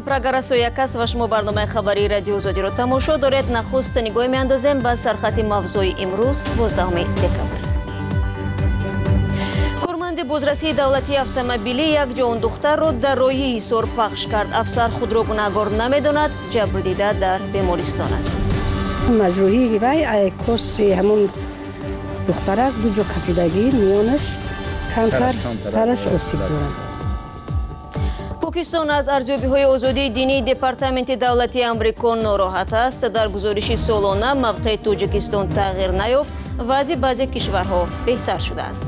программа «Якас» ва шумо барномаи хабари радио Озодиро тамошо доред. Нахуст нигоҳ меандозем ба сархати мавзӯи имрӯз 12 декабр. Корманди бозрасии давлатии автомобилӣ як ҷон духтарро дар роҳи Ҳисор пахш кард. Афсар худро гунаҳгор намедонад, ҷабрдида дар бемористон аст. Маҷрӯҳии вай коси ҳамон духтарак ду ҷо кафидагӣ, миёнаш камтар сараш осиб дорад. Покистон аз арзёбиҳои озодии динии Департаменти давлатии Амрико нороҳат аст. Дар гузориши солона мавқеи Тоҷикистон тағйир наёфт, вазъи баъзе кишварҳо беҳтар шудааст.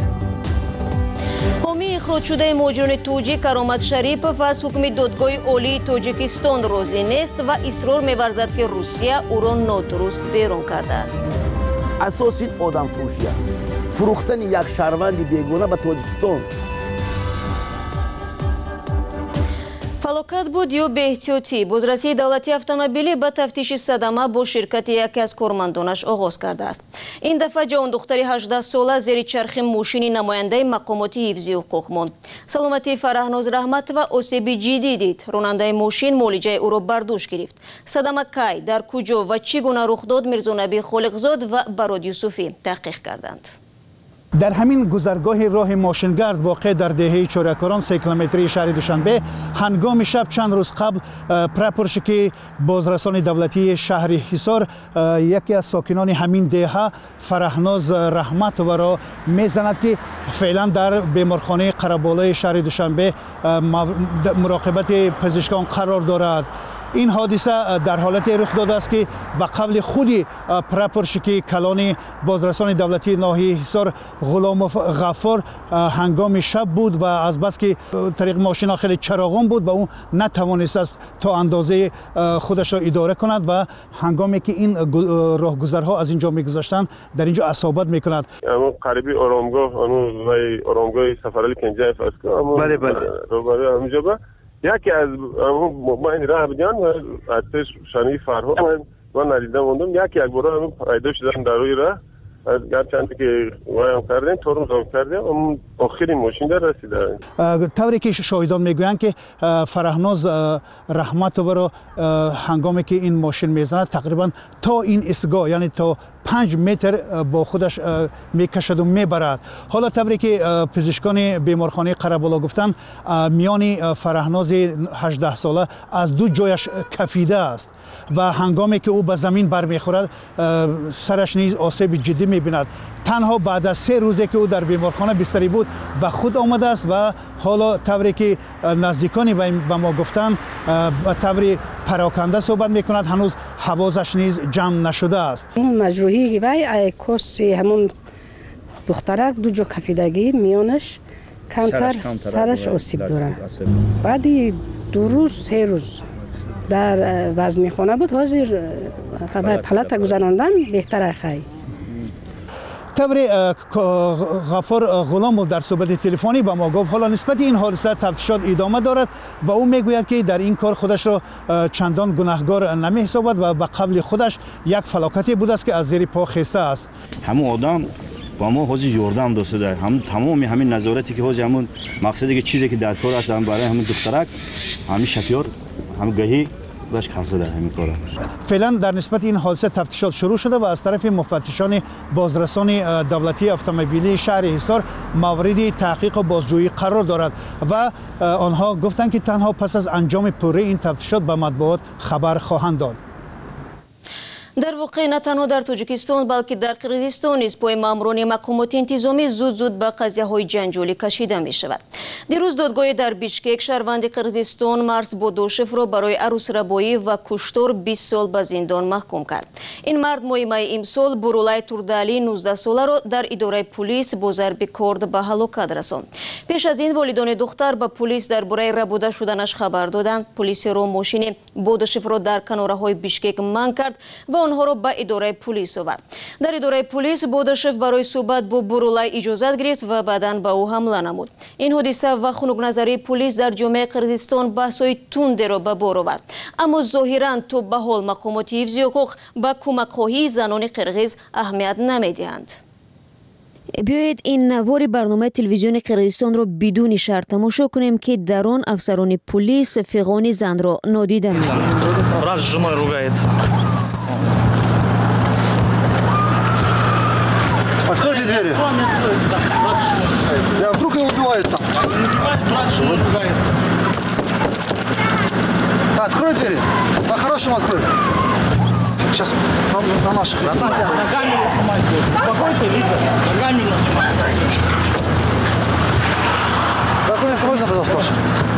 ҳомии ихроҷшудаи муҳоҷирони тоҷик Каромат Шарипов аз ҳукми додгоҳи олии Тоҷикистон розӣ нест ва исрор меварзад, ки Русия ӯро нодуруст берун кардааст. اساس این آدم فروشی است. فروختن یک شهروند بیگانه به تاجیکستان. фалокат буд ё беэҳтиётӣ. Бозрасии давлатии автомобилӣ ба тафтиши садама бо ширкати яке аз кормандонаш оғоз кардааст. Ин дафъа ҷавон духтари 18 сола зери чархи мошини намояндаи мақомоти ҳифзи ҳуқуқ монд. Саломатии Фараҳноз Раҳматова осеби ҷиддӣ дид. Ронандаи мошин муолиҷаи ӯро бардошт гирифт. Садама кай, дар куҷо ва чӣ гуна рух дод? Мирзонабӣ Холиқзод ва Барод Юсуфӣ таҳқиқ карданд. در همین گذرگاه راه ماشینگرد واقع در دهه چورکاران 3 کیلومتری شهر دوشنبه هنگام شب چند روز قبل پرپرشکی بازرسان دولتی شهر حصار یکی از ساکنان همین دهه فرهناز رحمت و را میزند که فعلا در بیمارخانه قره‌بالای شهر دوشنبه مراقبت پزشکان قرار دارد. این حادثه در حالت رخ داده است که به قبل خودی پرپرشکی کلان بازرسان دولتی ناحیه حصار غلام غفار هنگام شب بود و از بس که طریق ماشین خیلی چراغان بود و او نتوانست است تا اندازه خودش را اداره کند و هنگامی که این راهگذرها از اینجا میگذشتند در اینجا اصابت میکند. اما قریبی آرامگاه آرامگاه سفرعلی پنجه فاسکو اما بله روبروی همینجا با یکی از ما این راه بودن و ارتش شنی فرها من ندیدم موندم یکی از برای پیدا شدن در روی راه از گرچند که وایم کردیم تورم زام کردیم اما آخرین ماشین در رسیده. طوری که شاهدان میگویند که فرهناز رحمتووا را هنگامی که این ماشین میزند تقریبا تا این ایستگاه یعنی تا 5 متر با خودش میکشد و میبرد. حالا طوری که پزشکان بیمارخانه قره‌بالا گفتند میان فرهناز 18 ساله از دو جایش کفیده است و هنگامی که او به زمین برمیخورد سرش نیز آسیب جدی میبیند. تنها بعد از 3 روزی که او در بیمارخانه بستری بود به خود آمده است و حالا طوری که نزدیکانی به ما گفتند به طور پراکنده صحبت میکند، هنوز حواسش نیز جمع نشده است. مجروحی وی کوسی همون دخترک دو جا کفیدگی میانش کمتر سرش آسیب داره. بعدی 2 روز 3 روز در وزنی خانه بود، حاضر پلت گذراندن بهتره خیلی. طوری غفار غلامov در صحبت تلفنی با ما گفت حالا نسبت این حادثه تفتیشات ادامه دارد و او میگوید که در این کار خودش را چندان گناهکار نمی‌حسابد و به قبل خودش یک فلاکتی بوده است که از زیر پا خسته است. همون آدم با ما حاضر یاردم داشته، هم تمام همین نظارتی که حاضر همون مقصدی که چیزی که در کار است برای همون دخترک همین شفیار همون گهی فعلا در نسبت این حادثه تفتیشات شروع شده و از طرف مفتشان بازرسان دولتی اتومبیلی شهر حصار مورد تحقیق و بازجویی قرار دارد و آنها گفتند که تنها پس از انجام پوره این تفتیشات به مطبوعات خبر خواهند داد. дар воқеъ на танҳо дар Тоҷикистон балки дар Қирғизистон низ пои маъмурони мақомоти интизомӣ зуд ба қазияҳои ҷанҷолӣ кашида мешавад. дирӯз додгоҳе дар Бишкек шаҳрванди Қирғизистон Марс Бодошевро барои арӯсрабоӣ ва куштор 20 сол ба зиндон маҳкум кард. ин мард моҳи майи имсол Бурулай Турдалӣ 19 соларо дар идораи пулис бо зарби корд ба ҳалокат расонд. пеш аз ин волидони духтар ба пулис дар бораи рабуда шуданаш хабар доданд. Пулисиро мошини Бодошевро дар канораҳои Бишкек манъ кард ва онҳоро ба идораи пулис овард. дар идораи пулис Бодошев барои суҳбат бо Бурулай иҷозат гирифт ва баъдан ба ӯ ҳамла намуд. ин ҳодиса ва хунукназарии пулис дар ҷомеаи Қирғизистон баҳсҳои тундеро ба бор овард. аммо зоҳиран то ба ҳол мақомоти ҳифзи ҳуқуқ ба кӯмакхоҳии занони қирғиз аҳамият намедиҳанд. بیایید این نوار برنامه تلویزیون قرقیزستان را بدون شرط تماشا کنیم که در آن افسران پلیس فیقان زن را نادیده می‌گیرند. Брат с женой ругается. Откройте двери. Я вдруг его убивают там. Брат с женой ругается. Открой двери. По-хорошему открой. Сейчас на наших. На камеру снимайте. Успокойся, Витя. На камеру снимайте. Документы можно, пожалуйста, ваши?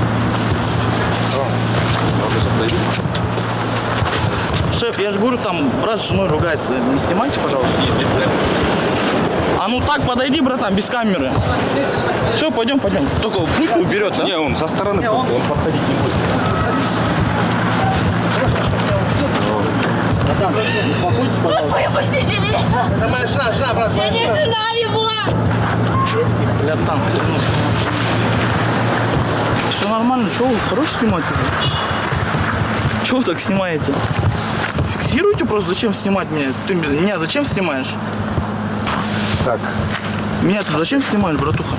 Шеф, я же говорю, там брат с женой ругается. Не снимайте, пожалуйста. Нет, без камеры. А ну так подойди, братан, без камеры. Все, пойдем. Только пусть уберет, да? Не, он со стороны, он подходить не будет. Братан, успокойтесь, пожалуйста. Выпустите меня! Это моя жена, брат. Я не жена его! Братан, все нормально, что вы хорошо снимаете уже? Чего вы так снимаете? Фиксируйте просто, зачем снимать меня? Ты меня зачем снимаешь? Так. Меня ты зачем снимаешь, братуха?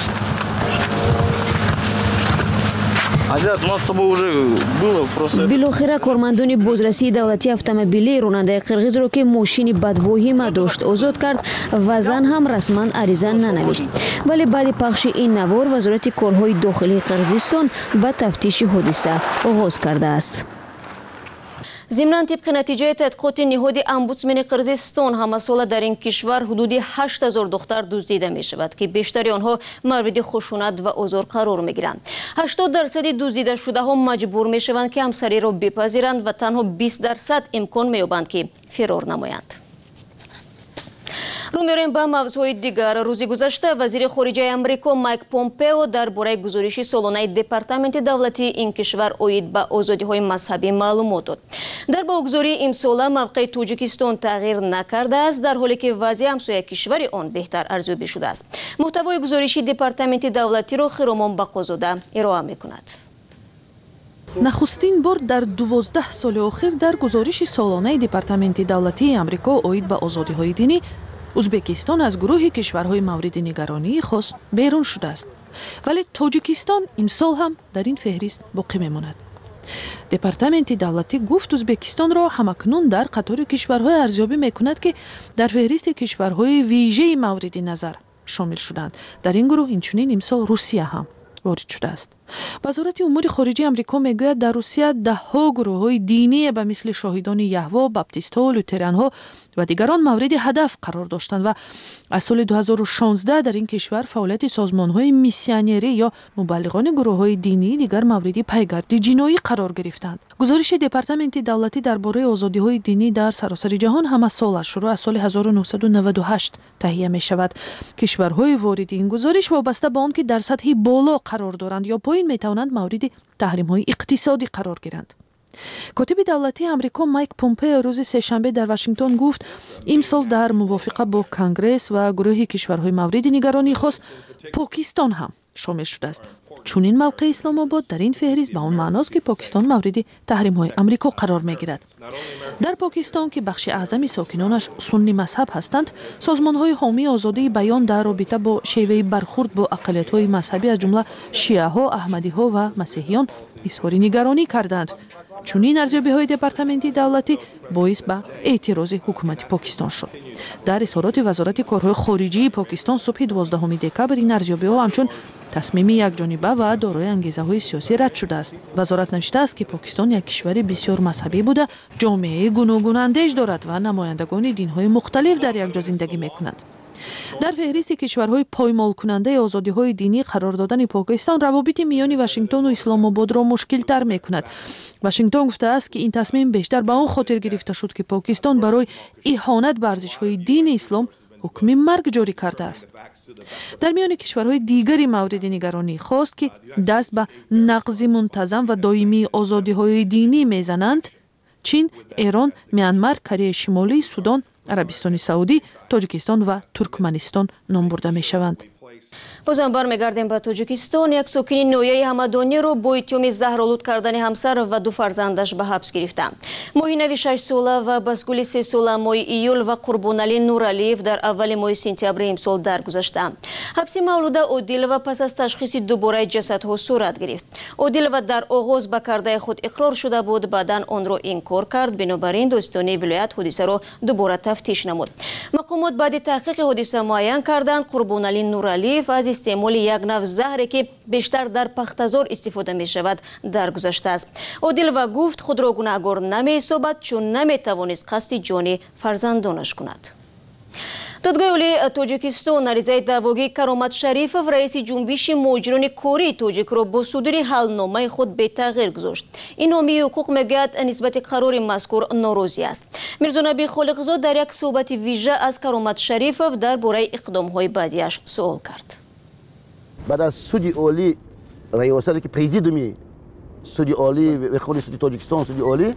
Азиат, у нас с тобой уже было просто... بالاخره کارمندان بازرسی دولتی اتومبیلی راننده قرقیز را که ماشین بدواهی داشت آزاد کرد و زن هم رسما عریضه ننوشت. ولی بعد پخش این نوار وزارت کارهای داخلی قرقیزستان به تفتیش حادثه آغاز کرده است. ضمناً طبق نتیجه تحقیقات نهاد امبودسمن قرقیزستان همساله در این کشور حدود 8000 دختر دزدیده می شود که بیشتر آنها مورد خشونت و آزار قرار می گیرند. 80% دزدیده شده ها مجبور می شوند که همسری را بپذیرند و تنها 20% امکان می یابند که فرار نمایند. رو می‌ریم به موضوع دیگر. روز گذشته وزیر خارجه آمریکا مایک پومپئو درباره گزارش سالانه دپارتمنت دولتی این کشور اوید به آزادی‌های مذهبی معلومات داد. در بازگزاری امسال موقع تاجیکستان تغییر نکرده است در حالی که وضع همسایه کشور آن بهتر ارزیابی شده است. محتوای گزارش دپارتمنت دولتی را خرامان بقازاده ارائه می‌کند. نخستین بار در 12 سال اخیر در گزارش سالانه دپارتمنت دولتی آمریکا اوید به آزادی‌های دینی ازبکستان از گروه کشورهای مورد نگرانی خاص بیرون شده است، ولی تاجیکستان امسال هم در این فهرست باقی میماند. دپارتمنت دولتی گفت ازبکستان را همکنون در قطار کشورهای ارزیابی میکند که در فهرست کشورهای ویژه مورد نظر شامل شدند. در این گروه اینچنین امسال روسیه هم وارد شده است. وزارت امور خارجه آمریکا میگوید در روسیه 10 گروه‌های دینی به مثل شاهدان یهوه، باپتیست‌ها، لوتران‌ها و دیگران مورد هدف قرار داشتند و از سال 2016 در این کشور فعالیت سازمان‌های میسیونری یا مبلغان گروه‌های دینی دیگر مورد پیگرد جنایی قرار گرفتند. گزارش دپارتمنت دولتی درباره آزادی‌های دینی در سراسر جهان همه سال شروع از سال 1998 تهیه می‌شود. کشورهای وارد این گزارش وابسته به آنکه در سطح بالا قرار دارند یا پایین می‌توانند مورد تحریم‌های اقتصادی قرار گیرند. کاتب دولتی آمریکا مایک پومپئو روز سه‌شنبه در واشنگتن گفت امسال در موافقت با کنگره و گروه کشورهای مورد نگرانی خاص پاکستان هم شامل شده است. چون این موقع اسلام آباد در این فهرست به آن معناست که پاکستان مورد تحریم‌های آمریکا قرار می‌گیرد. در پاکستان که بخش اعظم ساکنانش سنی مذهب هستند، سازمان‌های حامی آزادی بیان در رابطه با شیوه برخورد با اقلیت‌های مذهبی از جمله شیعه‌ها، احمدی‌ها و مسیحیان اظهار نگرانی کردند. چون این ارزیابی‌های دپارتمنت دولتی باعث به اعتراض حکومت پاکستان شد. در اظهارات وزارت کارهای خارجه پاکستان صبح 12 دکبر این ارزیابی‌ها همچون تصمیم یکجانبه و دارای انگیزه‌های سیاسی رد شده است. وزارت نوشته است که پاکستان یک کشور بسیار مذهبی بوده، جامعه گوناگون اندیش دارد و نمایندگان دین‌های مختلف در یک جا زندگی می‌کنند. در فهرست کشورهای پایمال کننده آزادی‌های دینی قرار دادن پاکستان روابط میان واشنگتن و اسلام آباد را مشکل‌تر می‌کند. واشنگتن گفته است که این تصمیم بیشتر به آن خاطر گرفته شد که پاکستان برای اهانت به ارزش‌های دین اسلام حکم مرگ جاری کرده است. در میان کشورهای دیگری مورد نگرانی خواست که دست به نقض منتظم و دائمی آزادی‌های دینی میزنند چین، ایران، میانمار، کره شمالی، سودان، عربستان سعودی، تاجیکستان و ترکمنستان نام برده می شوند. бозам бармегардем ба Тоҷикистон. Як сокини ноҳияи Ҳамадониро бо иттиҳоми заҳролуд кардани ҳамсар ва ду фарзандаш ба ҳабс гирифта. Моҳинави 6 сола ва басгули 3 сола моҳи июл ва Қурбоналӣ Нуралиев дар аввали моҳи сентябри имсол даргузашта. ҳабси Мавлуда Одилова пас аз ташхиси дубораи ҷасадҳо сурат гирифт. Одилова дар оғоз ба кардаи худ иқрор шуда буд, баъдан онро инкор кард. Бинобар ин достони вилоят ҳодисаро дубора тафтиш намуд. Мақомот баъди таҳқиқи ҳодиса муайян карданд Қурбоналӣ Нуралиев аз истеъмоли як нав заҳре ки бештар дар пахтазор истифода мешавад даргузаштааст. Одилова гуфт худро гунаҳгор намеҳисобад, чун наметавонист қасди ҷони фарзандонаш кунад. додгоҳи олии Тоҷикистон аризаи даъвогии Каромат Шарифов раиси ҷунбиши муҳоҷирони кории тоҷикро бо судури ҳалномаи худ бетағйир гузошт. ин ҳомии ҳуқуқ мегӯяд нисбати қарори мазкур норозӣ аст. Мирзонабӣ Холиқзод дар як суҳбати вижа аз Каромат Шарифов дар бораи иқдомҳои баъдиаш суол кард. баъд аз суди олӣ раёсате ки президиуми суди олӣ верховни суди Тоҷикистон суди олӣ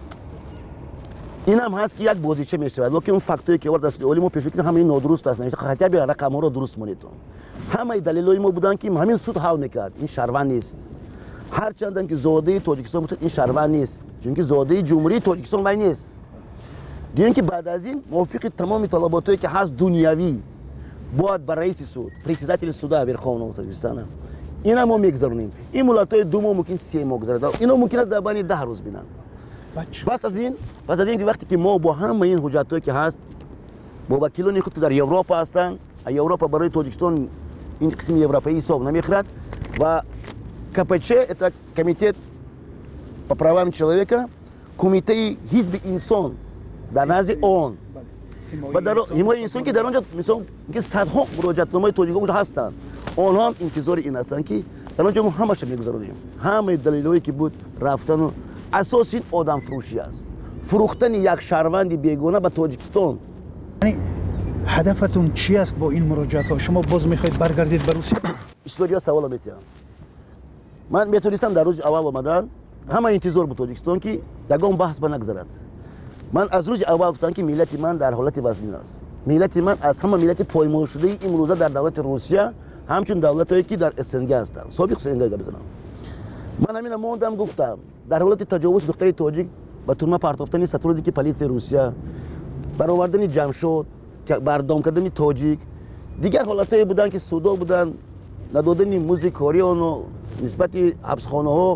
ин ҳам ҳаст ки як бозича мешавад, локин он фактое ки овард суди олӣ мо пешфикр ҳама ин нодуруст аст. хотя би рақамҳоро дуруст монед. ҳамаи далелҳои мо буданд ки ҳамин суд ҳал мекард ин шаҳрванд нест. ҳарчандам ки зодаи Тоҷикистон бошад ин шаҳрванд нест, чунки зодаи ҷумҳурии Тоҷикистон вай нест. диён ки баъд аз ин мувофиқи тамоми талаботое ки ҳаст дунявӣ бояд ба раиси суд председатели суда верховного Тоҷикистона ина мо мегузаронем. ин муллатҳои ду моҳ мумкин 3 моҳ гузарад, ино мумкин аст дар байни 10 рӯз бинанд. пас аз ин вақте ки мо бо ҳама ин ҳуҷҷатҳое ки ҳаст бо вакилони худ ки дар Европа ҳастанд, Европа барои Тоҷикистон ин қисми европаӣ ҳисоб намехӯрад ва КПЧ это комитет по правам человека, кумитаи ҳизби инсон дар назди он ҳимояи инсон ки дар онҷо мисол садҳо муроҷиатномаи тоҷикҳо ҳастанд, онҳо ҳам интизори ин ҳастанд ки дар онҷо мо ҳамаша мегузаронем. ҳамаи далелҳое ки буд рафтану асоси ин одамфурӯшӣ аст, фурӯхтани як шаҳрванди бегона ба Тоҷикистон. ҳадафатун чи аст бо ин муроҷиатҳо? шумо боз мехоҳед баргардед ба Русия? история савола метиҳам. ман метонистам дар рӯзи аввал омадан ҳама интизор буд Тоҷикистон ки ягон баҳс ба нагзарад. ман аз рӯзи аввал гуфтам ки миллати ман дар ҳолати вазнин аст. миллати ман аз ҳама миллати поймолшудаи имрӯза дар давлати Русия ҳамчун давлатое ки дар СНГ ҳастанд. собиқ СНГ бизанам. ман ҳамина мондам гуфтам дар ҳолати таҷовузи духтари тоҷик ба турма партофтани сотрудники полисияи Русия, баровардани ҷамшод, бардом кардани тоҷик, дигар ҳолатҳое буданд ки судо буданд, надодани музди кори оно, нисбати ҳабсхонаҳо,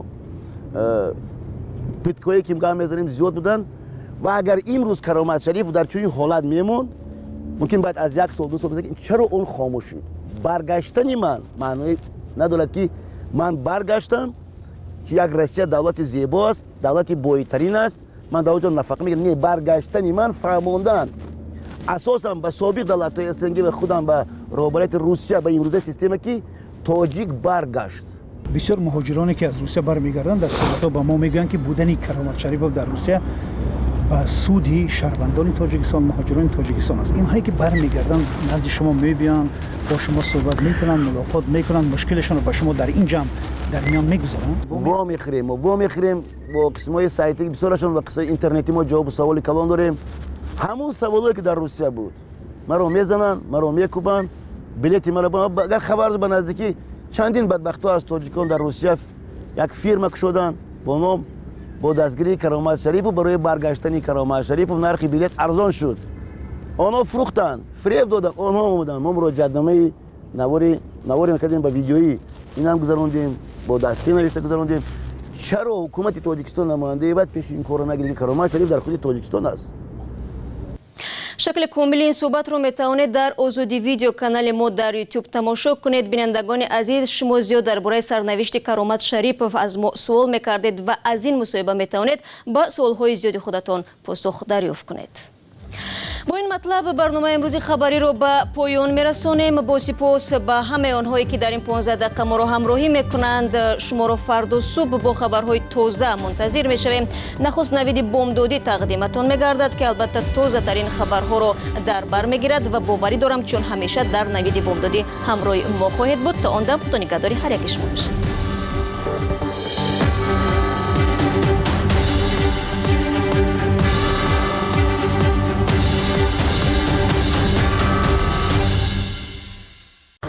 питкое ки мгам мезанем зиёд буданд ва агар имрӯз Каромат Шарифов дар чунин ҳолат мемонд, мумкин баъд аз 1 сол 2 сол бизанем чаро он хомӯш шуд. баргаштани ман маъное надорад ки ман баргаштам ки як Россия давлати зебо аст, давлати боитарин аст. ман дар онҷо нафақа мегирам. не, баргаштани ман фаҳмондан асосан ба собиқ давлатҳои СНГ ва худам ба роҳбарияти Русия ба имрӯзаи система ки тоҷик баргашт. бисёр муҳоҷироне ки аз Русия бармегарданд дар суҳбатҳо ба мо мегӯянд ки будани Каромат Шарифов дар Русия ба суди шаҳрвандони Тоҷикистон, муҳоҷирони Тоҷикистон аст. инҳое ки бармегарданд назди шумо мебиёнд, бо шумо суҳбат мекунанд, мулоқот мекунанд, мушкилашонро ба шумо дар ин ҷамъ дар миён мегузоранд. вомехӯрем бо қисмҳои сайти бисёрашон ва қисмҳои интернети мо ҷавобу саволи калон дорем. ҳамон саволое ки дар Русия буд маро мезананд, маро мекӯбанд, билети маро агар хабар ба наздикӣ чандин бадбахтҳо аз тоҷикон дар Русия як фирма кушоданд бо ном бо дастгирии Каромат Шарифов. барои баргаштани Каромат Шарифов нархи билет арзон шуд. онҳо фурӯхтанд, фреб доданд, онҳо омуданд. мо муроҷиатномаи навори кардем ба видеоӣ инам гузарондем, бо дастӣ навишта гузарондем. чаро ҳукумати Тоҷикистон намояндаи баъд пеши ин корро нагирад ки Каромат Шариф дар худи Тоҷикистон аст. шакли комили ин суҳбатро метавонед дар озоди видео канали мо дар YouTube тамошо кунед. бинандагони азиз, шумо зиёд дар бораи сарнавишти Каромат Шарипов аз мо суол мекардед ва аз ин мусоҳиба метавонед ба суолҳои зиёди худатон посух дарёфт кунед. бо ин матлаб барномаи имрӯзи хабариро ба поён мерасонем. бо сипос ба ҳамаи онҳое ки дар ин 15 дақиқа моро ҳамроҳӣ мекунанд. шуморо фарду субҳ бо хабарҳои тоза мунтазир мешавем. нахуст навиди бомдодӣ тақдиматон мегардад ки албатта тозатарин хабарҳоро дар бар мегирад ва боварӣ дорам чун ҳамеша дар навиди бомдодӣ ҳамроҳи мо хоҳед буд. та он дам худо нигоҳдори ҳар яки шумо бошад.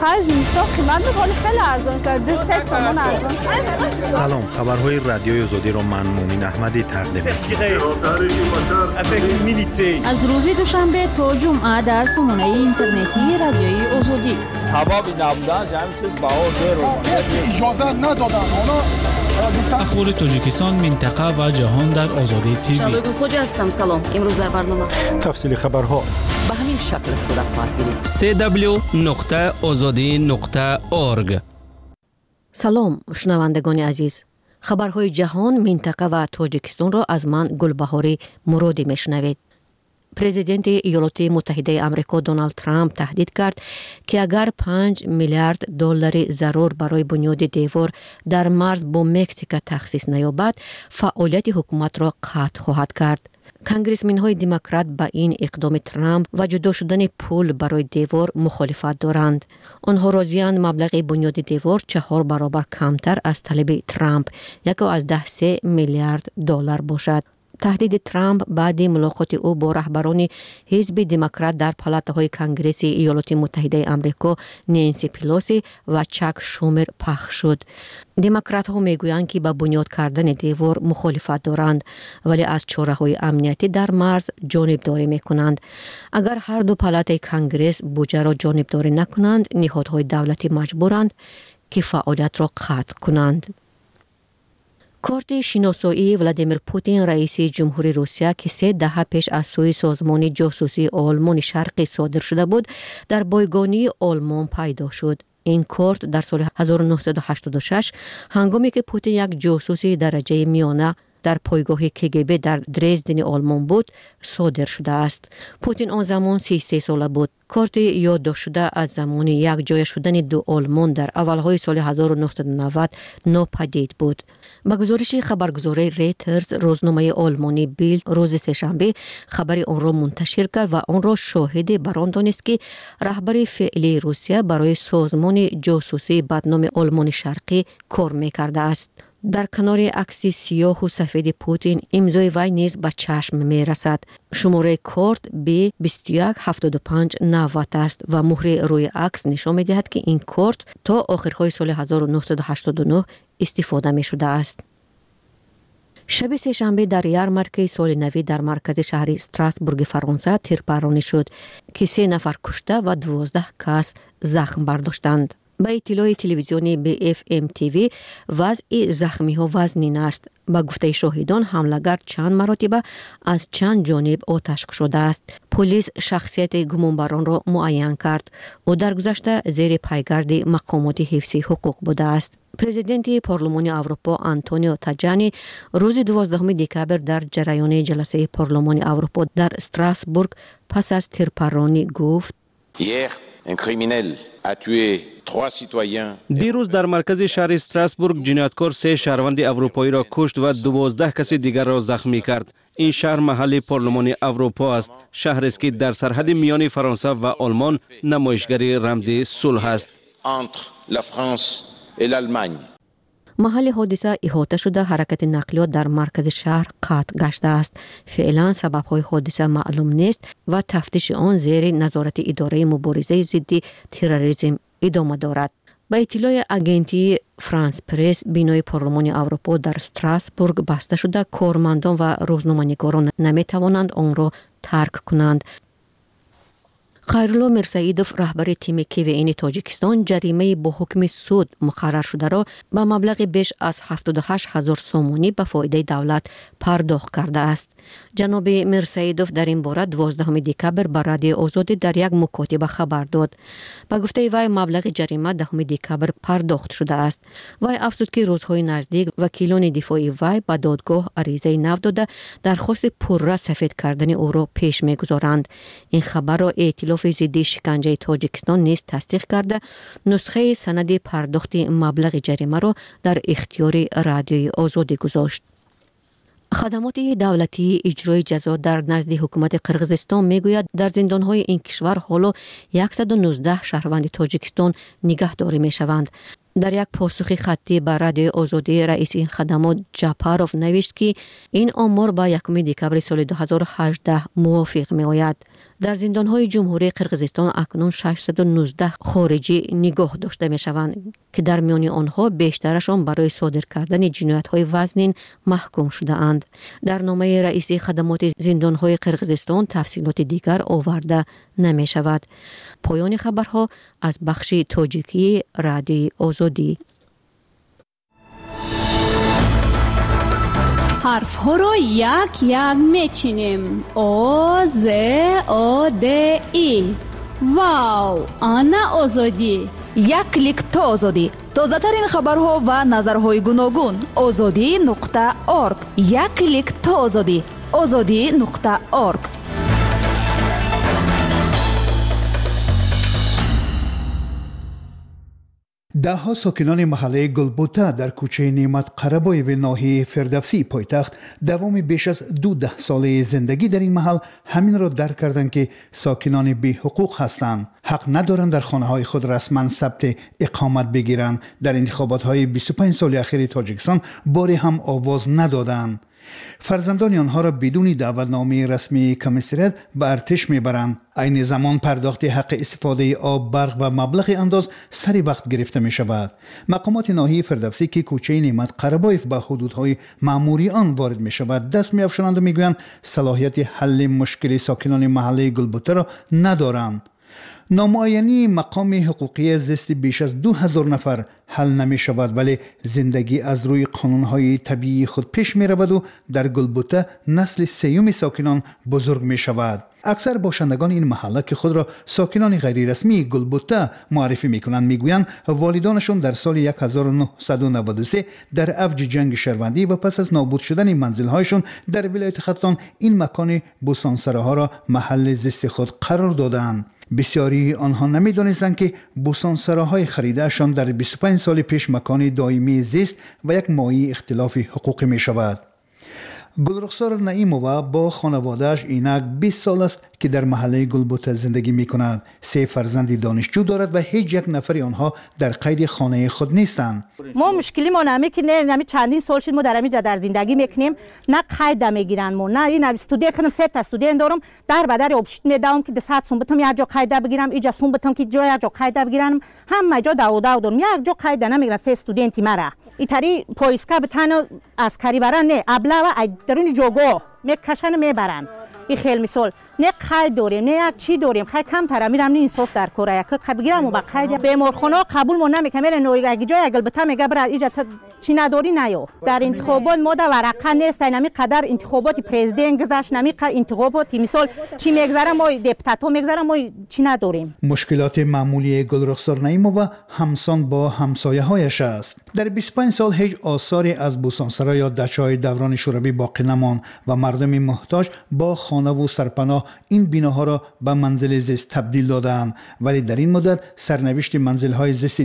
آخر زمستان قیمت میکنه خیلی ارزان شده 3 تومان ارزان شده. سلام، خبرهای رادیوی آزادی را من مومین احمدی تقدیم می‌کنم. از روز دوشنبه تا جمعه در سامانه اینترنتی رادیوی آزادی. حبابی نبودن همین چیز باور اجازه ندادن اخبار تاجیکستان، منطقه و جهان در آزادی تیوی. شبگل خوج هستم. سلام. امروز در برنامه تفصیل خبرها به همین شکل صورت خواهد گرفت. www.azadi.org. سلام شنوندگان عزیز. خبرهای جهان، منطقه و تاجیکستان را از من گلبهاری مرودی میشنوید. پرزیدنت ایالات متحده آمریکا دونالد ترامپ تهدید کرد که اگر 5 میلیارد دلار ضرور برای بنیاد دیوار در مرز با مکزیک تخصیص نیابد، فعالیت حکومت را قطع خواهد کرد. کانگرسمن‌های دموکرات با این اقدام ترامپ و جدا شدن پول برای دیوار مخالفت دارند. آنها راضی‌اند مبلغ بنیاد دیوار 4 برابر کمتر از طلب ترامپ، یکی از 13 میلیارد دلار باشد. تهدید ترامپ بعد ملاقات او با رهبران حزب دموکرات در پالات‌های کنگره ایالات متحده آمریکا نانسی پلوسی و چاک شومر پخش شد. دموکرات‌ها میگویند که با بنیاد کردن دیوار مخالفت دارند، ولی از چاره‌های امنیتی در مرز جانبداری میکنند. اگر هر دو پالات کنگره بودجه را جانبداری نکنند، نهادهای دولتی مجبورند که فعالیت را قطع کنند. کارت شناسایی ولادیمیر پوتین رئیس جمهوری روسیه که 3 دهه پیش از سوی سازمان جاسوسی آلمان شرقی صادر شده بود، در بایگانی آلمان پیدا شد. این کارت در سال 1986 هنگامی که پوتین یک جاسوس درجه میانه در پایگاه کگب در درزدن آلمان بود صادر شده است. پوتین آن زمان 33 ساله بود. کارت یادداشت شده از زمان یک جای شدن دو آلمان در اولهای سال 1990 ناپدید بود. با گزارش خبرگزاری ریترز، روزنامه آلمانی بیلد روز سه‌شنبه خبر آن را منتشر کرد و آن را شاهد بر آن دانست که رهبر فعلی روسیه برای سازمان جاسوسی بدنام آلمان شرقی کار می‌کرده است. در کنار عکس سیاه و سفید پوتین، امضای وی نیز به چشم می رسد. شماره کارت B217590 است و مهر روی عکس نشان می دهد که این کارت تا آخرهای سال 1989 استفاده می شده است. شب سه‌شنبه در یارمارک سال نوی در مرکز شهر استراسبورگ فرانسه تیرپرانی شد که 3 نفر کشته و 12 کس زخم برداشتند. با اطلاع تلویزیونی BFM-TV وضع زخمی ها وزنین است. با گفته شاهدان حمله‌گر چند مرتبه از چند جانب آتش شده است. پلیس شخصیت گمانبران را معین کرد. او در گذشته زیر پایگرد مقامات حفظی حقوق بوده است. پرزیدنت پارلمان اروپا آنتونیو تاجانی روز 12 دکبر در جریان جلسه پارلمان اروپا در استراسبورگ پس از تیرپرانی گفت: دیروز در مرکز شهر استراسبورگ جنایتکار 3 شهروند اروپایی را کشت و 12 کس دیگر را زخمی کرد. این شهر محل پارلمان اروپا است. شهری است که در سرحد میان فرانسه و آلمان نمایشگر رمز صلح است. محل حادثه احاطه شده، حرکت نقلیات در مرکز شهر قطع گشته است. فعلا سبب‌های حادثه معلوم نیست و تفتیش آن زیر نظارت اداره مبارزه ضد تروریسم ادامه دارد. با اطلاع اگنتی فرانس پرس، بینای پارلمان اروپا در استراسبورگ بسته شده، کارمندان و روزنامه‌نگاران نمی‌توانند آن را ترک کنند. خیرالله میرساییدوف، رهبر تیم KVN تاجیکستان، جریمه با حکم سود مقرر شده را به مبلغ بیش از 78,000 سومانی به فایده دولت پرداخت کرده است. جناب میرساییدوف در این باره 12 دکبر به رادیو آزادی در یک مکاتبه خبر داد. به گفته وی مبلغ جریمه 10 دکبر پرداخت شده است. وی افزود که روزهای نزدیک وکیلان دفاعی وی به دادگاه عریضه نو داده درخواست پرره سفید کردن او را پیش می‌گذارند. این خبر را ائتلاف ضد شکنجه تاجیکستان نیز تصدیق کرده نسخه سند پرداخت مبلغ جریمه را در اختیار رادیوی آزادی گذاشت. خدمات دولتی اجرای جزا در نزد حکومت قرقیزستان میگوید در زندان‌های این کشور حالا 119 شهروند تاجیکستان نگهداری میشوند. در یک پاسخ خطی به رادیوی آزادی، رئیس این خدمات جاپاروف نوشت که این آمار با 1 دکبر سال 2018 موافق می آید. در زندان‌های جمهوری قرقیزستان اکنون 619 خارجی نگاه داشته می‌شوند که در میان آنها بیشترشان برای صادر کردن جنایت‌های وزنین محکوم شده‌اند. در نامه رئیس خدمات زندان‌های قرقیزستان تفصیلات دیگر آورده نمی‌شود. پایان خبرها از بخش تاجیکی رادیوی آزادی. حرف ها را یک یک میچینیم. آ ز آ د ای. واو، آنا آزادی. یک کلیک تا آزادی. تازه ترین خبرها و نظرهای گوناگون. azadi.org. یک کلیک تا آزادی. azadi.org. دهها ساکنان محله گلبوته در کوچه نعمت قربای و ناحیه فردوسی پایتخت دوام بیش از 12 ساله زندگی در این محل همین را درک کردند که ساکنان بی حقوق هستند. حق ندارند در خانه های خود رسما ثبت اقامت بگیرند. در انتخابات های 25 سال اخیر تاجیکستان باری هم آواز ندادند. فرزندان آنها را بدون دعوتنامه رسمی کمیسریت به ارتش میبرند. عین زمان پرداخت حق استفاده آب، برق و مبلغ انداز سری وقت گرفته می شود. مقامات ناحیه فردوسی که کوچه نعمت قربایف به حدودهای معموری آن وارد می شود دست می افشانند و می گویند صلاحیت حل مشکل ساکنان محله گلبوته را ندارند. نامعینی مقام حقوقی زیست بیش از 2000 نفر حل نمی شود، ولی زندگی از روی قانونهای طبیعی خود پیش می رود و در گلبوته نسل سیوم ساکنان بزرگ می شود. اکثر باشندگان این محله که خود را ساکنان غیر رسمی گلبوته معرفی می کنند می گویند والدانشون در سال 1993 در اوج جنگ شهروندی و پس از نابود شدن منزلهایشون در ولایت ختلان این مکان بوسانسراها را محل زیست خود قرار دادند. بسیاری آنها نمی‌دانستند که بوسانسراهای خریدهشان در 25 سال پیش مکان دائمی زیست و یک مایه اختلاف حقوقی می شود. گلرخسار نعیمووا با خانواده‌اش اینک 20 سال است که در محله گلبوته زندگی می کند. 3 فرزند دانشجو دارد و هیچ یک نفر آنها در قید خانه خود نیستند. ما مشکلی ما نمی که نه چندین سال شد ما در اینجا در زندگی میکنیم، نه قید میگیرن ما، نه این استودیو کنم 3 تا استودیو دارم در بدر ابشت میدم که 200 سوم بتم یک جا قید بگیرم، اینجا سوم بتم که جای یک جا قید بگیرم، همه جا داو دارم یک جا قید نمیگیرن. 3 استودنتی مرا ایتری پویسکا بتانو عسکری برن نه ابلا و درون جوگو میکشن میبرن. این خیلی مثال نه قید داریم نه یک چی داریم، خیلی کم تر میرم این صف در کره یک بگیرم و با قید بیمارخانه قبول مون نمیکنه. میره نوی جای اگل بتا میگه برای اینجا چی نداری نیو. در انتخابات ما در ورقه نیست، نمی قدر انتخابات پرزیدنت گذشت، نمی قدر انتخابات مثال چی میگذره ما دپوتاتو میگذره ما چی نداریم. مشکلات معمولی گلرخسار نعیمووا همسان با همسایه‌هایش است. در 25 سال هیچ آثاری از بوسانسرا یا دچای دوران شوروی باقی نماند و مردم محتاج با خانه و سرپناه این بناها را به منزل زیست تبدیل دادند، ولی در این مدت سرنوشت منزل‌های زیست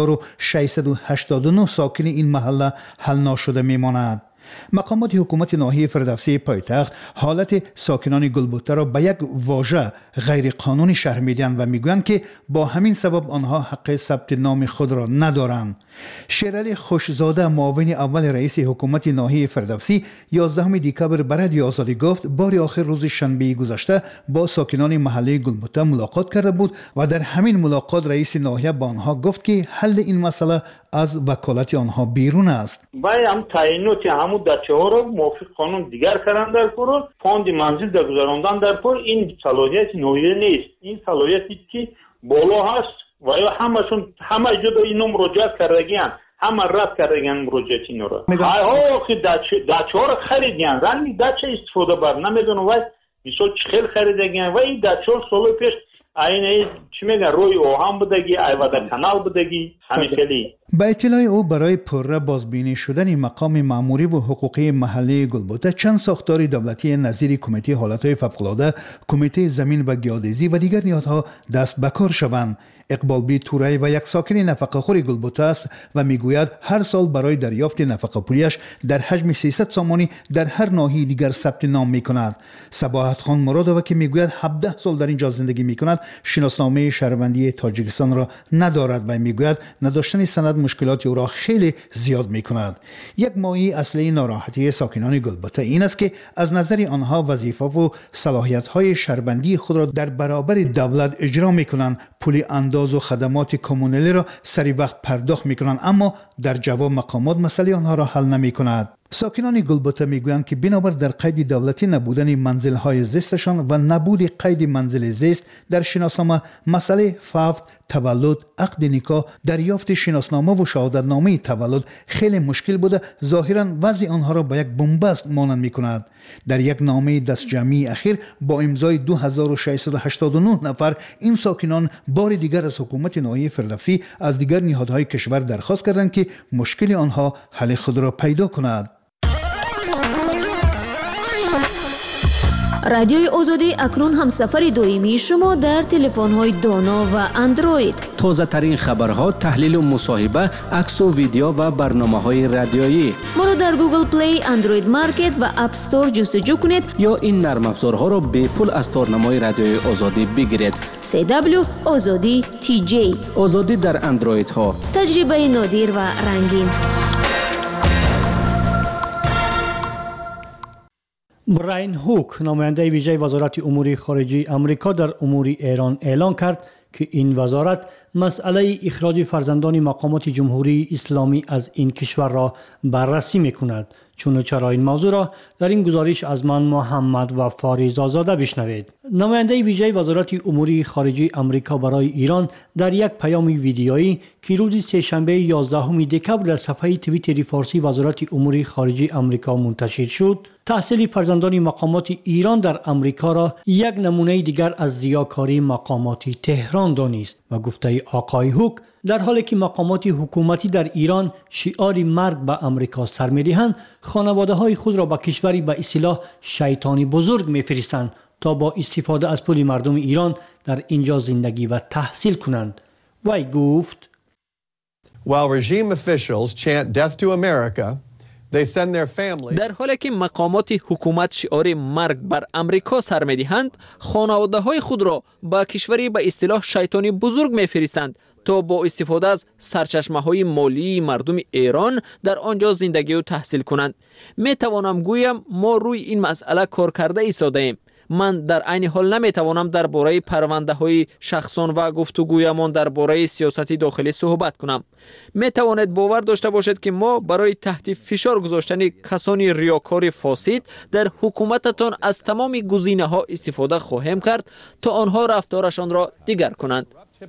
2689 ساکن این محله حل نشده میماند. مقامات حکومت ناحیه فردوسی پایتخت حالت ساکنان گلبوته را به یک واژه غیر قانونی شرح میدهند و میگویند که با همین سبب آنها حق ثبت نام خود را ندارند. شیرعلی خوشزاده معاون اول رئیس حکومت ناحیه فردوسی 11 دکبر به رادیوی آزادی گفت بار آخر روز شنبه گذشته با ساکنان محله گلبوته ملاقات کرده بود و در همین ملاقات رئیس ناحیه با آنها گفت که حل این مسئله از وکالت آنها بیرون است. هم تعیینات همون دچه‌ها را موافق قانون دیگر کردن در کور، فاند منزل در گذراندن در کور. این صلاحیت ناحیه نیست، این صلاحیتی که بالا هست و یا همه جدا اینو مراجعت کردگیان، همه رد کردگیان مراجعت اینو را. ها که دچه‌ها را خریدگیان، رنگ دچه استفاده بر نمیدونم و مثال چخیل خریدگیان و این دچه‌ها سال پیش این چی میگن روی اوهام بودگی، ایواده کانال بودگی، همیشگلی. با اطلاع او برای پرره بازبینی شدن مقام مأموری و حقوقی محله گلبوته چند ساختار دولتی نظیر کمیته حالتهای فوق‌العاده، کمیته زمین و گیاه‌دزدی و دیگر نهادها دست به کار شوند. اقبال بی تورایی و یک ساکن نفقه‌خور گلبوته است و میگوید هر سال برای دریافت نفقه پولیش در حجم 300 سامانی در هر ناحیه دیگر ثبت نام میکند. صباحت خان مرادوی که میگوید 17 سال در اینجا زندگی میکند، شناسنامه شهروندی تاجیکستان را ندارد و میگوید نداشتن سند مشکلات او را خیلی زیاد می کند. یک مایه اصلی ناراحتی ساکنان گلبته این است که از نظر آنها وظیفه و صلاحیت های شهربندی خود را در برابر دولت اجرا می کنند، پول انداز و خدمات کمونالی را سری وقت پرداخت می کنند، اما در جواب مقامات مسئله آنها را حل نمی کند. ساکنان گلبته میگویند که بنابر در قید دولتی نبودن منزل‌های زیستشان و نبود قید منزل زیست در شناسنامه، مسئله فوت، تولد، عقد نکاح، دریافت شناسنامه و شهادتنامه تولد خیلی مشکل بوده. ظاهراً وضع آنها را به یک بنبست مانند می‌کند. در یک نامه دستجمعی اخیر با امضای 2689 نفر این ساکنان بار دیگر از حکومت ناحیه فردوسی از دیگر نهادهای کشور درخواست کردند که مشکل آنها حل خود را پیدا کند. رادیوی آزادی اکنون هم سفر دائمی شما در تلفن‌های دانا و اندروید. تازه ترین خبرها، تحلیل و مصاحبه، عکس و ویدیو و برنامه‌های رادیویی. ما را در گوگل پلی، اندروید مارکت و اپ استور جستجو کنید یا این نرم افزارها را به پول از تارنمای رادیوی آزادی بگیرید. CW آزادی TJ. آزادی در اندروید ها. تجربه نادر و رنگین. براین هوک، نماینده ویژه وزارت امور خارجه آمریکا در امور ایران اعلام کرد که این وزارت مسئله اخراج فرزندان مقامات جمهوری اسلامی از این کشور را بررسی می‌کند. چون چرا این موضوع را در این گزارش از من محمد و فاریز آزاده بشنوید. نماینده ویژه وزارت امور خارجه آمریکا برای ایران در یک پیام ویدیویی که روز سه‌شنبه 11 دکبر در صفحه توییتر فارسی وزارت امور خارجه آمریکا منتشر شد، تحصیل فرزندان مقامات ایران در آمریکا را یک نمونه دیگر از ریاکاری مقامات تهران دانست و گفته آقای هوک در حالی که مقامات حکومتی در ایران شعار مرگ به آمریکا سر می‌دهند، خانواده‌های خود را به کشوری به اصطلاح شیطانی بزرگ می‌فرستند تا با استفاده از پول مردم ایران در اینجا زندگی و تحصیل کنند. وی گفت While regime officials chant death to America, they send their family. در حالی که مقامات حکومت شعار مرگ بر امریکا سر می‌دهند، خانواده‌های خود را به کشوری به اصطلاح شیطانی بزرگ می‌فرستند تا با استفاده از سرچشمه‌های مالی مردم ایران در آنجا زندگی و تحصیل کنند. می توانم گویم ما روی این مسئله کار کرده ایستاده ایم. من در عین حال نمی توانم درباره پرونده‌های شخصان و گفتگویمان درباره سیاست داخلی صحبت کنم. می توانید باور داشته باشید که ما برای تحت فشار گذاشتن کسان ریاکار فاسد در حکومتتان از تمام گزینه‌ها استفاده خواهیم کرد تا آنها رفتارشان را دیگر کنند.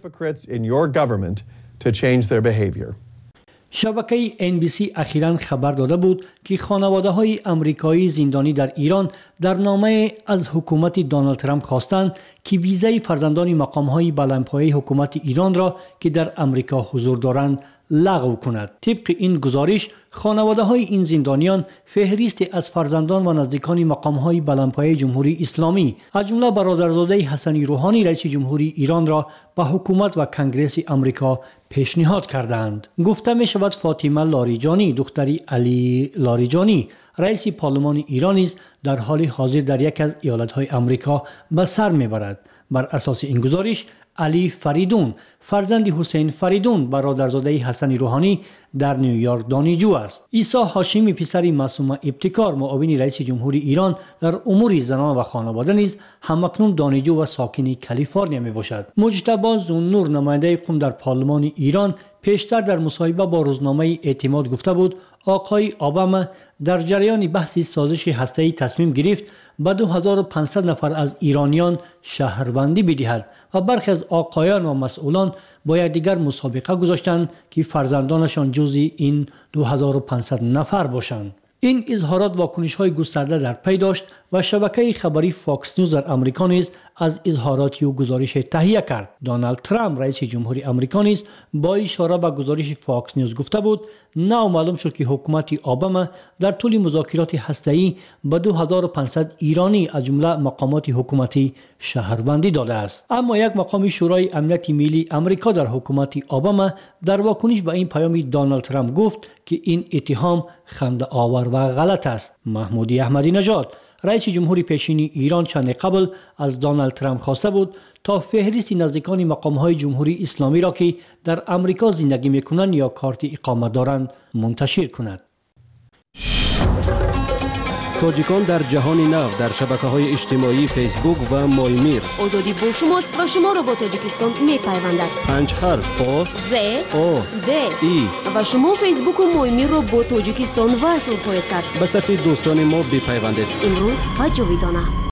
شبکه NBC اخیراً خبر داده بود که خانواده‌های آمریکایی زندانی در ایران در نامه از حکومت دونالد ترامپ خواستند که ویزای فرزندان مقام‌های بلندپایه حکومت ایران را که در آمریکا حضور دارند لغو کند. طبق این گزارش خانواده‌های این زندانیان فهرست از فرزندان و نزدیکان مقام‌های بلندپایه جمهوری اسلامی از جمله برادرزاده حسن روحانی رئیس جمهوری ایران را به حکومت و کنگره آمریکا پیشنهاد کردند. گفته می شود فاطمه لاریجانی دختری علی لاریجانی رئیس پارلمان ایران است در حال حاضر در یک از ایالت‌های آمریکا به سر میبرد. بر اساس این گزارش علی فریدون فرزند حسین فریدون برادرزاده حسن روحانی در نیویورک دانشجو است. عیسی هاشمی پسر معصومه ابتکار معاون رئیس جمهوری ایران در امور زنان و خانواده نیز همکنون دانشجو و ساکن کالیفرنیا می باشد. مجتبی ذوالنور نماینده قم در پارلمان ایران پیشتر در مصاحبه با روزنامه اعتماد گفته بود آقای اوباما در جریان بحث سازش هسته‌ای تصمیم گرفت به 2500 نفر از ایرانیان شهروندی بدهد و برخی از آقایان و مسئولان با یکدیگر مسابقه گذاشتند که فرزندانشان جزء این 2500 نفر باشند. این اظهارات واکنش‌های گسترده در پی داشت و شبکه خبری فاکس نیوز در آمریکا نیز از اظهارات و گزارش تهیه کرد. دونالد ترامپ رئیس جمهوری آمریکا نیز با اشاره به گزارش فاکس نیوز گفته بود نامعلوم شد که حکومت اوباما در طول مذاکرات هسته‌ای به 2500 ایرانی از جمله مقامات حکومتی شهروندی داده است. اما یک مقام شورای امنیت ملی آمریکا در حکومت اوباما در واکنش به این پیام دونالد ترامپ گفت که این اتهام خنده آور و غلط است. محمودی احمدی نژاد رئیس جمهور پیشین ایران چند قبل از دونالد ترامپ خواسته بود تا فهرست نزدیکان مقام‌های جمهوری اسلامی را که در امریکا زندگی می‌کنند یا کارت اقامت دارند منتشر کند. تاجیکان در جهان نو در شبکه‌های اجتماعی فیسبوک و مایمیر. آزادی با شماست و شما را با تاجیکستان می‌پیوندد. 5 حرف آ ز او د ای و شما فیسبوک و مایمیر را با تاجیکستان وصل خواهید کرد. به صفحه دوستان ما بپیوندید. امروز و جاویدانه.